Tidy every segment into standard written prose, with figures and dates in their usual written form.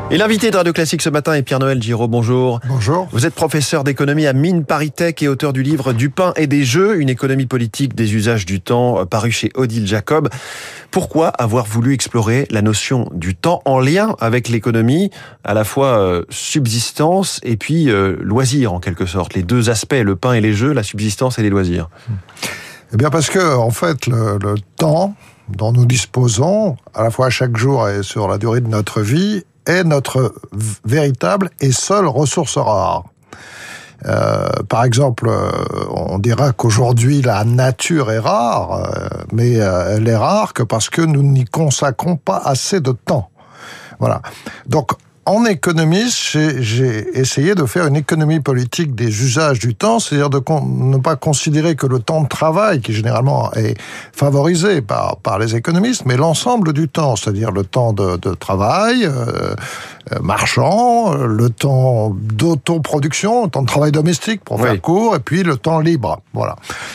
Et l'invité de Radio Classique ce matin est Pierre-Noël Giraud. Bonjour. Bonjour. Vous êtes professeur d'économie à Mines ParisTech et auteur du livre Du pain et des jeux, une économie politique des usages du temps, paru chez Odile Jacob. Pourquoi avoir voulu explorer la notion du temps en lien avec l'économie, à la fois subsistance et puis loisir en quelque sorte, les deux aspects, le pain et les jeux, la subsistance et les loisirs? Eh bien parce que en fait le temps dont nous disposons, à la fois chaque jour et sur la durée de notre vie, est notre véritable et seule ressource rare. Par exemple, on dira qu'aujourd'hui la nature est rare, mais elle est rare que parce que nous n'y consacrons pas assez de temps. Voilà. Donc, en économie, j'ai essayé de faire une économie politique des usages du temps, c'est-à-dire de ne pas considérer que le temps de travail, qui généralement est favorisé par les économistes, mais l'ensemble du temps, c'est-à-dire le temps de travail marchand, le temps d'autoproduction, le temps de travail domestique, pour faire court, et puis le temps libre. Voilà.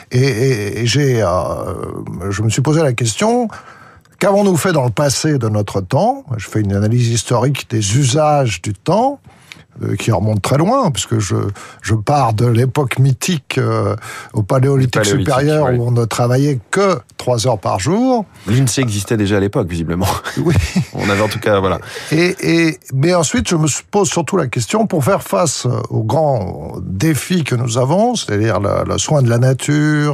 Et je me suis posé la question: qu'avons-nous fait dans le passé de notre temps? Je fais une analyse historique des usages du temps, qui remonte très loin, puisque je pars de l'époque mythique au paléolithique supérieur, où on ne travaillait que 3 heures par jour. L'INSEE existait déjà à l'époque, visiblement. Oui. On avait en tout cas, voilà. Mais ensuite, je me pose surtout la question, pour faire face aux grands défis que nous avons, c'est-à-dire le soin de la nature,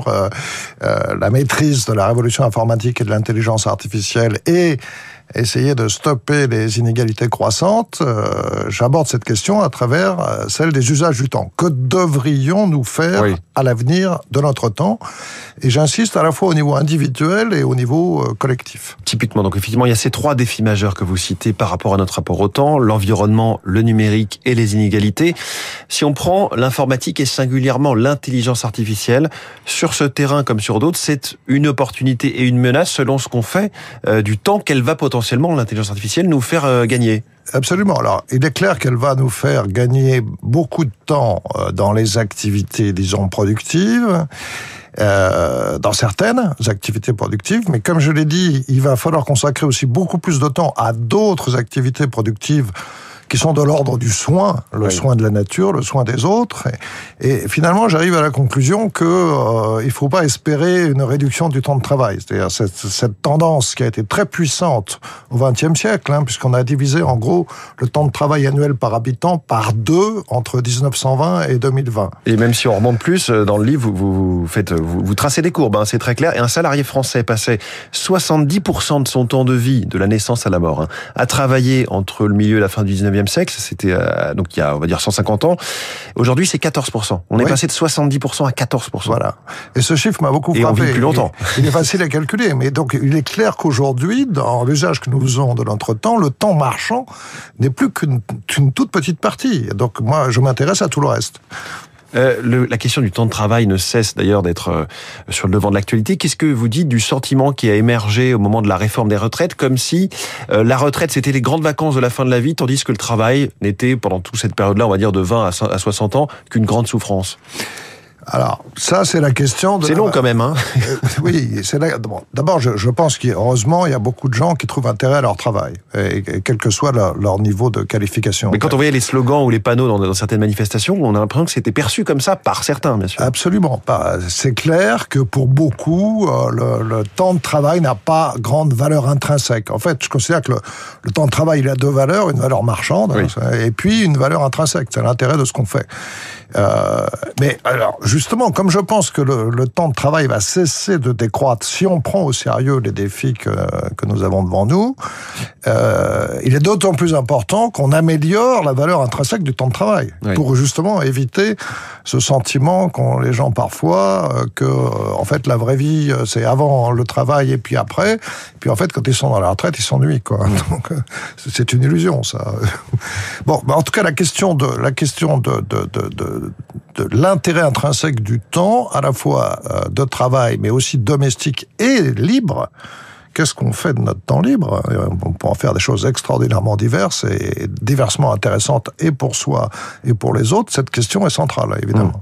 la maîtrise de la révolution informatique et de l'intelligence artificielle, et essayer de stopper les inégalités croissantes, j'aborde cette question à travers celle des usages du temps. Que devrions-nous faire à l'avenir de notre temps? Et j'insiste à la fois au niveau individuel et au niveau collectif. Typiquement, donc effectivement, il y a ces 3 défis majeurs que vous citez par rapport à notre rapport au temps: l'environnement, le numérique et les inégalités. Si on prend l'informatique et singulièrement l'intelligence artificielle, sur ce terrain comme sur d'autres, c'est une opportunité et une menace selon ce qu'on fait du temps qu'elle va potentiellement, l'intelligence artificielle, nous faire gagner. Absolument. Alors, il est clair qu'elle va nous faire gagner beaucoup de temps dans les activités, disons, productives, dans certaines activités productives, mais comme je l'ai dit, il va falloir consacrer aussi beaucoup plus de temps à d'autres activités productives qui sont de l'ordre du soin, le soin de la nature, le soin des autres. Et finalement, j'arrive à la conclusion que il faut pas espérer une réduction du temps de travail. C'est-à-dire cette tendance qui a été très puissante au XXe siècle, puisqu'on a divisé en gros le temps de travail annuel par habitant par 2 entre 1920 et 2020. Et même si on remonte plus, dans le livre, vous tracez des courbes, c'est très clair. Et un salarié français passait 70% de son temps de vie, de la naissance à la mort, à travailler entre le milieu et la fin du 19e siècle, c'était donc il y a, on va dire, 150 ans. Aujourd'hui, c'est 14%. On est passé de 70% à 14%. Voilà. Et ce chiffre m'a beaucoup frappé. Et on vit plus longtemps. Il est facile à calculer, mais donc il est clair qu'aujourd'hui, dans l'usage que nous faisons de notre temps, le temps marchand n'est plus qu'une toute petite partie. Donc moi, je m'intéresse à tout le reste. La question du temps de travail ne cesse d'ailleurs d'être sur le devant de l'actualité. Qu'est-ce que vous dites du sentiment qui a émergé au moment de la réforme des retraites, comme si la retraite c'était les grandes vacances de la fin de la vie, tandis que le travail n'était, pendant toute cette période-là, on va dire de 20 à 60 ans, qu'une grande souffrance? Alors, ça, c'est la question de... C'est long quand même, oui, c'est là... Bon, d'abord, je pense qu'heureusement, il y a beaucoup de gens qui trouvent intérêt à leur travail, et quel que soit leur niveau de qualification. Mais quand on voyait les slogans ou les panneaux dans certaines manifestations, on a l'impression que c'était perçu comme ça par certains, bien sûr. Absolument pas. C'est clair que pour beaucoup, le temps de travail n'a pas grande valeur intrinsèque. En fait, je considère que le temps de travail, il a 2 valeurs, une valeur marchande, et puis une valeur intrinsèque. C'est l'intérêt de ce qu'on fait. Mais alors, justement, comme je pense que le temps de travail va cesser de décroître si on prend au sérieux les défis que nous avons devant nous, il est d'autant plus important qu'on améliore la valeur intrinsèque du temps de travail, pour justement éviter ce sentiment qu'ont les gens parfois que en fait la vraie vie c'est avant le travail et puis après, puis en fait quand ils sont dans la retraite ils s'ennuient quoi. Donc c'est une illusion ça. Bon, en tout cas la question de l'intérêt intrinsèque du temps, à la fois de travail, mais aussi domestique et libre, qu'est-ce qu'on fait de notre temps libre? On peut en faire des choses extraordinairement diverses et diversement intéressantes et pour soi et pour les autres. Cette question est centrale, évidemment.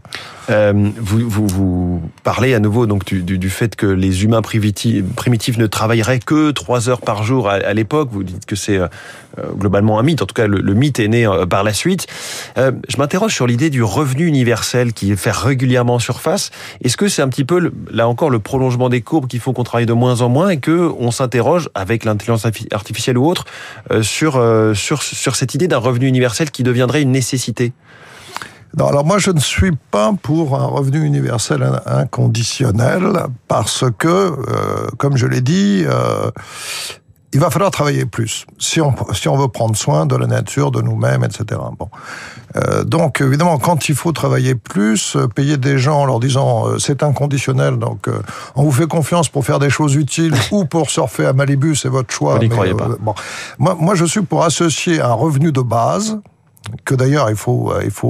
Vous parlez à nouveau donc du fait que les humains primitifs ne travailleraient que 3 heures par jour à l'époque. Vous dites que c'est globalement un mythe. En tout cas, le mythe est né par la suite. Je m'interroge sur l'idée du revenu universel qui fait régulièrement surface. Est-ce que c'est un petit peu, là encore, le prolongement des courbes qui font qu'on travaille de moins en moins et que on s'interroge avec l'intelligence artificielle ou autre sur cette idée d'un revenu universel qui deviendrait une nécessité? Non, alors moi je ne suis pas pour un revenu universel inconditionnel parce que, comme je l'ai dit, il va falloir travailler plus si on veut prendre soin de la nature, de nous-mêmes, etc. Bon, donc évidemment quand il faut travailler plus, payer des gens en leur disant c'est inconditionnel, donc on vous fait confiance pour faire des choses utiles ou pour surfer à Malibu, c'est votre choix. Vous n'y croyez pas. Bon, moi je suis pour associer un revenu de base, que d'ailleurs il faut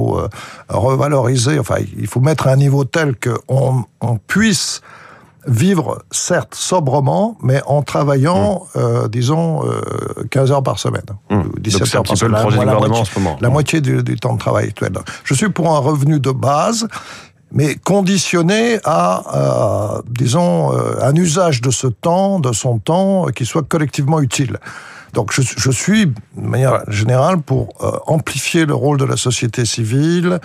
revaloriser, enfin il faut mettre à un niveau tel qu'on puisse vivre certes sobrement, mais en travaillant, disons, 15 heures par semaine. 17 heures par semaine. C'est un petit peu le projet du gouvernement en ce moment. La moitié du temps de travail actuel. Je suis pour un revenu de base, mais conditionné à, disons, un usage de ce temps, de son temps, qui soit collectivement utile. Donc je suis, de manière générale, pour amplifier le rôle de la société civile,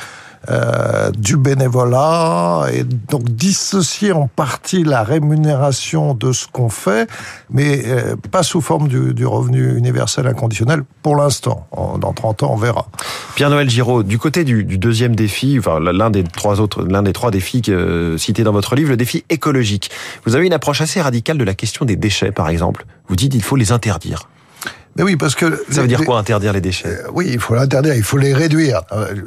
du bénévolat, et donc dissocier en partie la rémunération de ce qu'on fait, mais pas sous forme du revenu universel inconditionnel pour l'instant. Dans 30 ans, on verra. Pierre-Noël Giraud, du côté du deuxième défi, enfin l'un des trois défis cités dans votre livre, le défi écologique. Vous avez une approche assez radicale de la question des déchets, par exemple. Vous dites qu'il faut les interdire. Mais oui, parce que... Ça veut dire quoi, interdire les déchets? Oui, il faut l'interdire, il faut les réduire.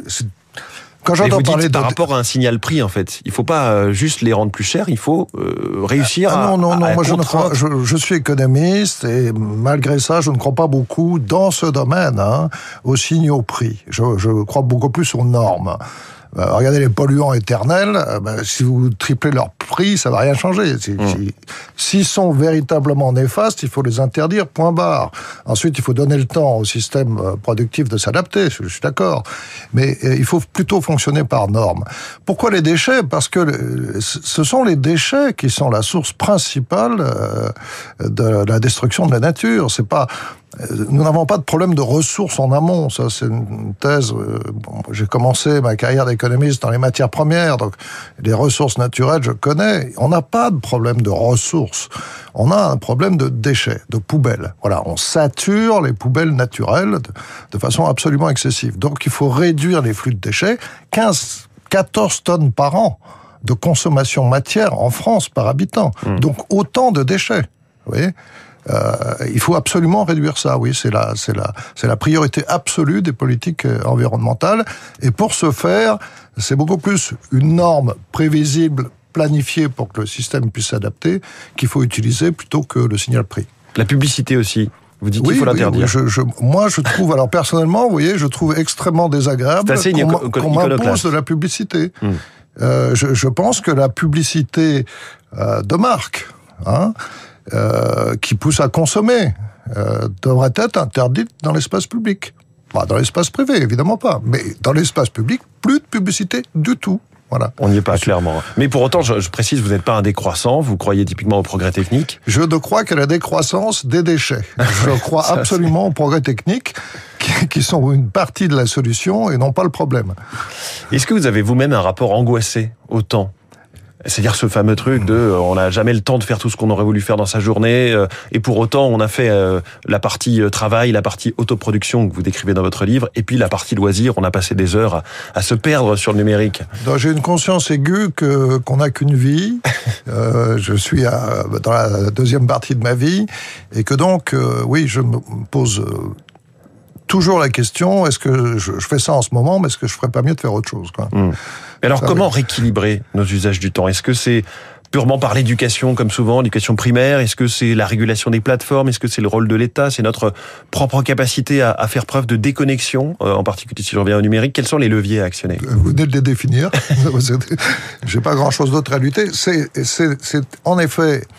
Quand j'entends parler par rapport à un signal prix, en fait, il faut pas juste les rendre plus chers, il faut réussir à... Non, moi je suis économiste et malgré ça, je ne crois pas beaucoup dans ce domaine aux signaux prix. Je crois beaucoup plus aux normes. Regardez les polluants éternels, si vous triplez leur prix, ça va rien changer. S'ils sont véritablement néfastes, il faut les interdire, point barre. Ensuite, il faut donner le temps au système productif de s'adapter, je suis d'accord. Mais il faut plutôt fonctionner par normes. Pourquoi les déchets? Parce que ce sont les déchets qui sont la source principale de la destruction de la nature. C'est pas... Nous n'avons pas de problème de ressources en amont. Ça, c'est une thèse. J'ai commencé ma carrière d'économiste dans les matières premières, donc les ressources naturelles, je connais. On n'a pas de problème de ressources. On a un problème de déchets, de poubelles. Voilà, on sature les poubelles naturelles de façon absolument excessive. Donc, il faut réduire les flux de déchets. 14 tonnes par an de consommation matière en France par habitant. Donc, autant de déchets. Vous voyez ? Il faut absolument réduire ça, oui, c'est la priorité absolue des politiques environnementales. Et pour ce faire, c'est beaucoup plus une norme prévisible, planifiée pour que le système puisse s'adapter, qu'il faut utiliser plutôt que le signal prix. La publicité aussi. Vous dites qu'il faut l'interdire. Moi, je trouve, alors personnellement, vous voyez, je trouve extrêmement désagréable qu'on m'impose de la publicité. Je pense que la publicité de marque, qui pousse à consommer, devrait être interdite dans l'espace public. Pas dans l'espace privé, évidemment pas. Mais dans l'espace public, plus de publicité du tout. Voilà. On n'y est pas, clairement. Mais pour autant, je précise, vous n'êtes pas un décroissant, vous croyez typiquement au progrès technique? Je ne crois qu'à la décroissance des déchets. Je crois absolument au progrès technique, qui sont une partie de la solution et non pas le problème. Est-ce que vous avez vous-même un rapport angoissé au temps ? C'est-à-dire ce fameux truc de on n'a jamais le temps de faire tout ce qu'on aurait voulu faire dans sa journée, et pour autant on a fait la partie travail, la partie autoproduction que vous décrivez dans votre livre, et puis la partie loisir, on a passé des heures à se perdre sur le numérique. Donc, j'ai une conscience aiguë qu'on n'a qu'une vie, je suis dans la deuxième partie de ma vie, et que donc, oui, je me pose toujours la question, est-ce que je fais ça en ce moment, mais est-ce que je ferais pas mieux de faire autre chose, quoi. Mais alors, comment rééquilibrer nos usages du temps? Est-ce que c'est purement par l'éducation, comme souvent, l'éducation primaire? Est-ce que c'est la régulation des plateformes? Est-ce que c'est le rôle de l'État? C'est notre propre capacité à faire preuve de déconnexion, en particulier si je reviens au numérique? Quels sont les leviers à actionner? Vous venez de les définir. J'ai pas grand-chose d'autre à lutter. C'est en effet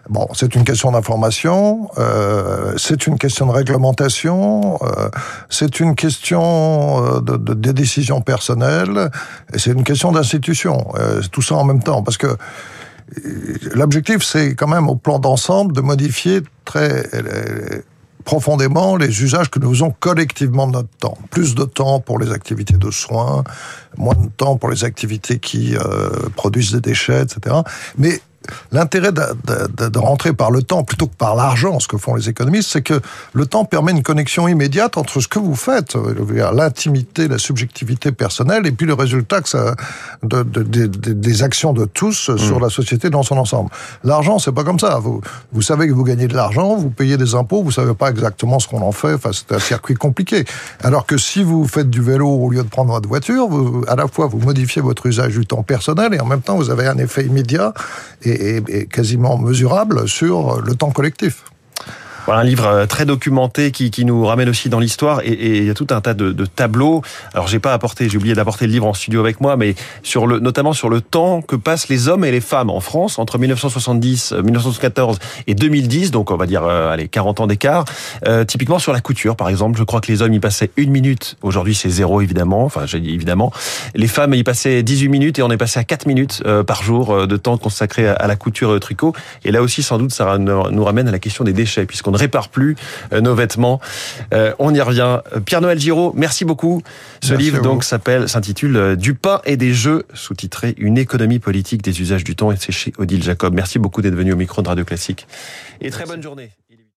Bon, c'est une question d'information, c'est une question de réglementation, c'est une question des décisions personnelles, et c'est une question d'institution. Tout ça en même temps, parce que l'objectif, c'est quand même au plan d'ensemble de modifier très profondément les usages que nous faisons collectivement de notre temps. Plus de temps pour les activités de soins, moins de temps pour les activités qui produisent des déchets, etc. Mais l'intérêt de rentrer par le temps plutôt que par l'argent, ce que font les économistes, c'est que le temps permet une connexion immédiate entre ce que vous faites, l'intimité, la subjectivité personnelle, et puis le résultat que ça, des actions de tous sur la société dans son ensemble. L'argent, c'est pas comme ça. Vous savez que vous gagnez de l'argent, vous payez des impôts, vous savez pas exactement ce qu'on en fait. Enfin, c'est un circuit compliqué. Alors que si vous faites du vélo au lieu de prendre votre voiture, à la fois vous modifiez votre usage du temps personnel et en même temps vous avez un effet immédiat et quasiment mesurable sur le temps collectif. Voilà, un livre très documenté qui nous ramène aussi dans l'histoire et il y a tout un tas de tableaux. Alors j'ai oublié d'apporter le livre en studio avec moi, mais notamment sur le temps que passent les hommes et les femmes en France entre 1974 et 2010, donc on va dire 40 ans d'écart. Typiquement sur la couture, par exemple, je crois que les hommes y passaient 1 minute. Aujourd'hui c'est 0 évidemment. Enfin j'ai dit évidemment. Les femmes y passaient 18 minutes et on est passé à 4 minutes par jour de temps consacré à la couture et au tricot. Et là aussi sans doute ça nous ramène à la question des déchets, puisqu'on ne répare plus nos vêtements. On y revient. Pierre-Noël Giraud, merci beaucoup. Ce livre donc s'intitule Du pain et des jeux, sous-titré Une économie politique des usages du temps, et c'est chez Odile Jacob. Merci beaucoup d'être venu au micro de Radio Classique. Et très bonne journée.